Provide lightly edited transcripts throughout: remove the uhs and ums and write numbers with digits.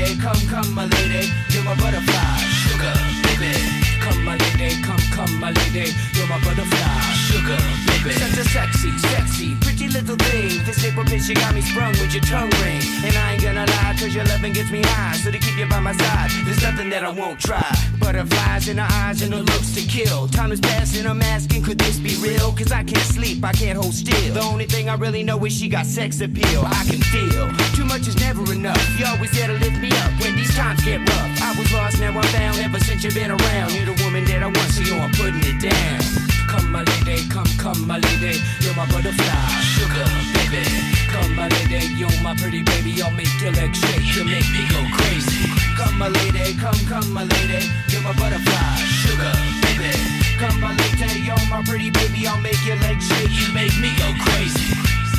lady, come, my lady, you're my butterfly, sugar, baby. Come, my lady, come, my lady, you're my butterfly, sugar, baby. Such a sexy, pretty little thing. This April bitch, you got me sprung with your tongue ring. And I ain't gonna lie, cause your loving gets me high. So to keep you by my side, there's nothing that I won't try. Butterflies in her eyes and her looks to kill. Time is passing, I'm asking, could this be real? Cause I can't sleep, I can't hold still. The only thing I really know is she got sex appeal. I can feel, too much is never enough. You always there to lift me up when these times get rough. I was lost, now I'm found, ever since you've been around. You're the woman that I want, so I'm putting it down. Come, my lady, come, my lady, you're my butterfly, sugar, baby. Come, my lady, you're my pretty baby, I'll make your legs shake, you make me go crazy. Come, my lady, come, my lady, you're my butterfly, sugar, baby. Come, my lady, you're my pretty baby, I'll make your legs shake, you make me go crazy.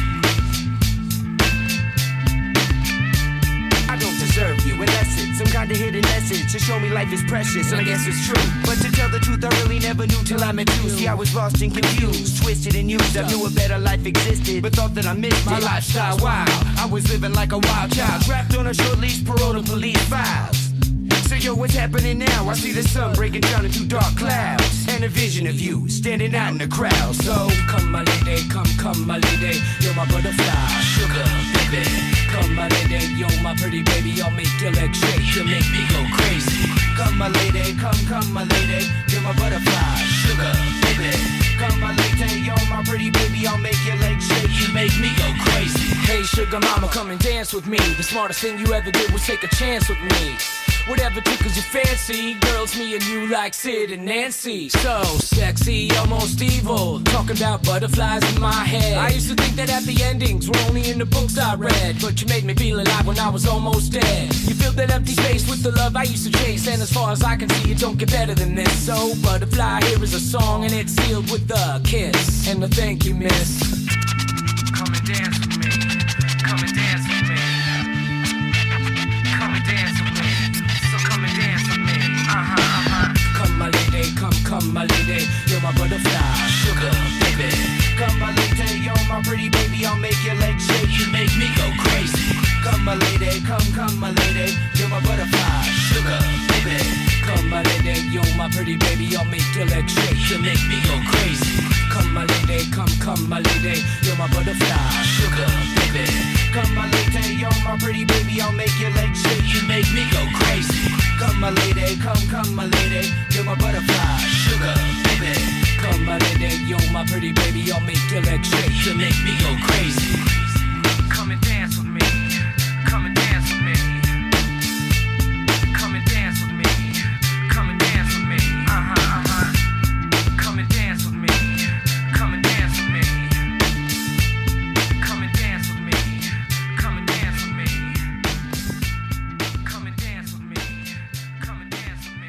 I don't deserve you, unless it's some kind of hidden message to show me life is precious, and I guess it's true. But to tell the truth, I really never knew till I met you. See, I was lost and confused, twisted and used. I knew a better life existed, but thought that I missed my lifestyle. Wow, I was living like a wild child, trapped on a short leash, parole to police files. So yo, what's happening now? I see the sun breaking down into dark clouds, and a vision of you standing out in the crowd. So come, my lady, come, my lady, you're my butterfly, sugar, baby. Come, my lady, you're my pretty baby, I'll make your legs shake, you make me go crazy. Come, my lady, come, my lady, you're my butterfly, sugar, baby. Come, my lady, you're my pretty baby, I'll make your legs shake, you make me go crazy. Hey, sugar mama, come and dance with me. The smartest thing you ever did was take a chance with me. Whatever tickles your fancy, girls, me and you like Sid and Nancy. So sexy, almost evil, talking about butterflies in my head. I used to think that happy endings were only in the books I read, but you made me feel alive when I was almost dead. You filled that empty space with the love I used to chase, and as far as I can see, it don't get better than this. So butterfly, here is a song, and it's sealed with a kiss and a thank you, miss. Come and dance with me, come and dance with me, come and dance with me. Come, my lady, come, my lady, you're my butterfly, sugar, baby. Come, my lady, you're my pretty baby, I'll make your legs shake, you make me go crazy. Come, my lady, come, my lady, you're my butterfly, sugar, baby. Come, my lady, you're my pretty baby, I'll make your legs shake, you make me go crazy. Come, my lady, come, my lady, you're my butterfly, sugar, baby. Come, my lady, you're my pretty baby, I'll make your legs shake, you make me go crazy. Come, my lady, come, my lady, you're my butterfly, sugar, baby. Come, my lady, you're my pretty baby, I'll make your legs shake, you make me go crazy. Come and dance with me, come and dance with me. Come and dance with me, come and dance with me. Come and dance with me, come and dance with me. Come and dance with me, come and dance with me. Come and dance with me, come and dance with me.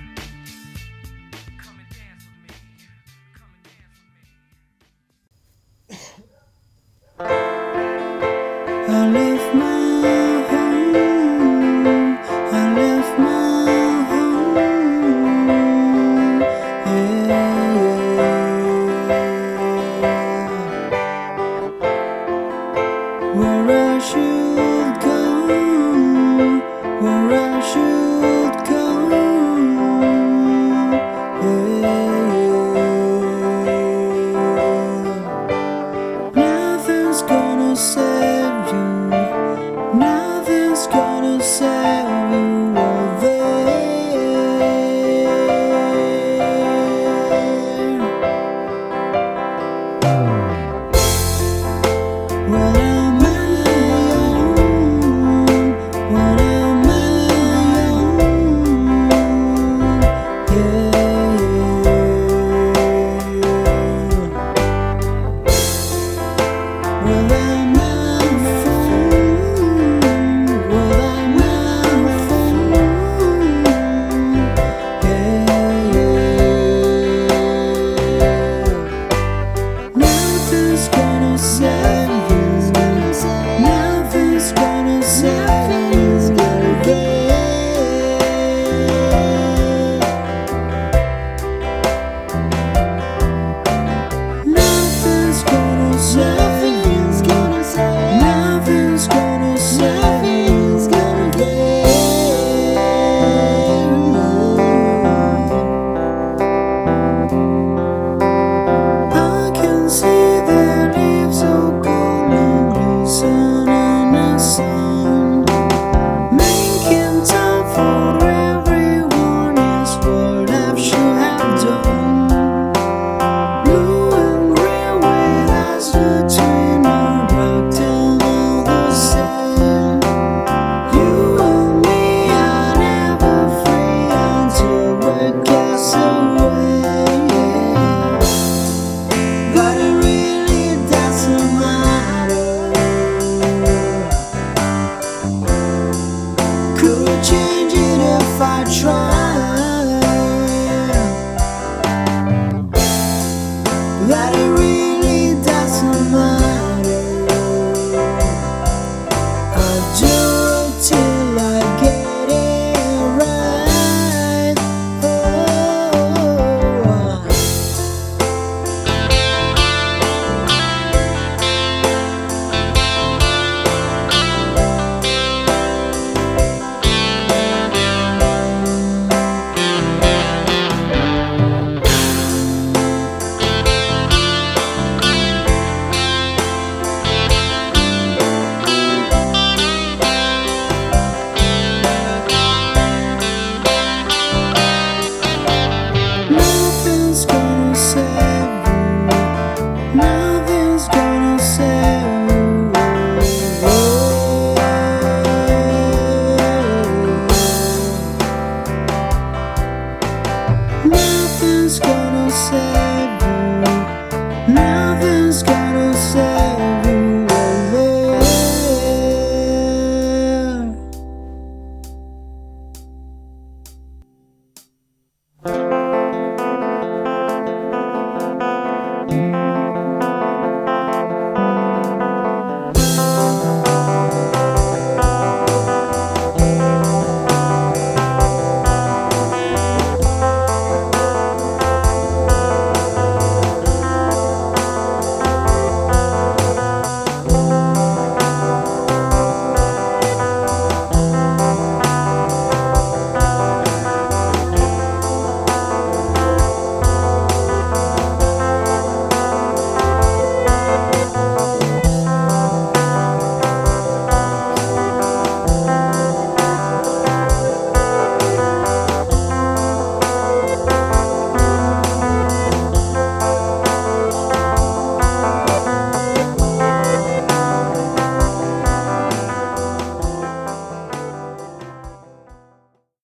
Come and dance with me, come and dance with me. I live